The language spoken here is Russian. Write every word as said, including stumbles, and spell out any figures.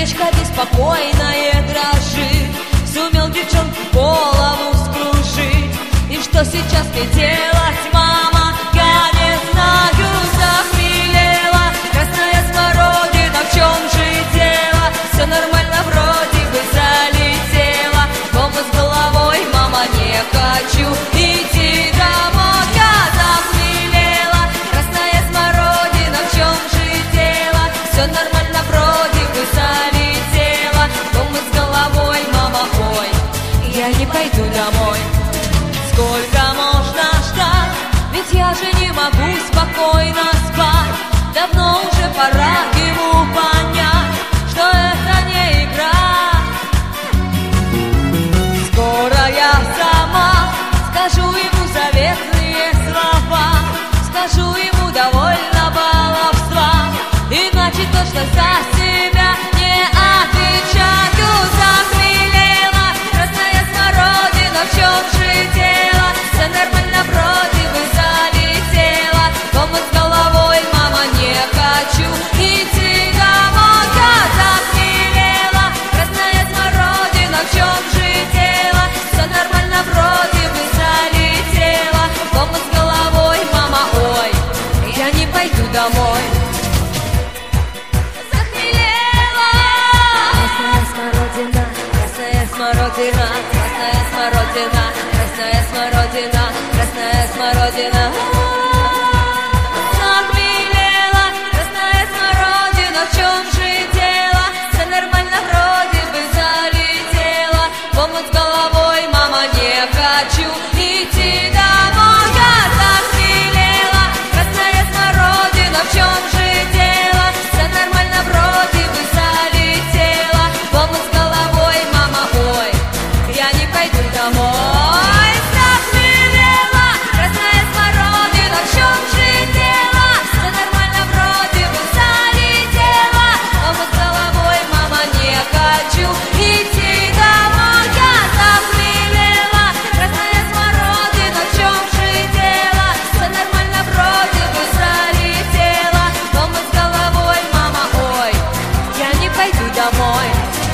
сердечко беспокойное дрожит. Сумел девчонку голову скружить. И что сейчас мне делать, мама? Я не знаю, захмелела. Красная смородина, в чем же дело? Все нормально, вроде бы залетела. Дома с головой, мама, не хочу идти домой. Я захмелела. Красная смородина, в чем же дело? Все нормально, вроде бы залетела. Дома с головой, мама, ой, я не пойду домой. Сколько можно ждать? Ведь я же не могу спокойно спать. Давно уже пора ему понять, что это не игра. Скоро я сама скажу ему заветные слова. Скажу ему довольно баловства. Иначе точно за себя не отвечаю. Захмелела красная смородина, в чем же дело? Все нормально, вроде бы залетела. Дома с головой, мама, не хочу идти домой. Я захмелела. Красная смородина, в чем же дело? Все нормально, вроде бы залетела. Дома с головой, мама, ой, я не пойду домой. Захмелела. Красная смородина, красная смородина, красная смородина, красная смородина, красная смородина. Захмелела, красная смородина, в чем же дело? Все нормально, вроде бы залетела. Дома с головой, мама, не хочу идти домой. Я захмелела, красная смородина, в чем же дело? Все нормально, вроде бы залетела. Дома с головой, мама, ой, я не пойду домой. Захмелела, красная смородина, в чем же дело? Все нормально, вроде бы залетела. Дома с головой, мама, не хочу идти домой. Я захмелела, красная смородина, в чем же дело? Все нормально, вроде бы залетела. Дома с головой, мама, ой, я не пойду домой.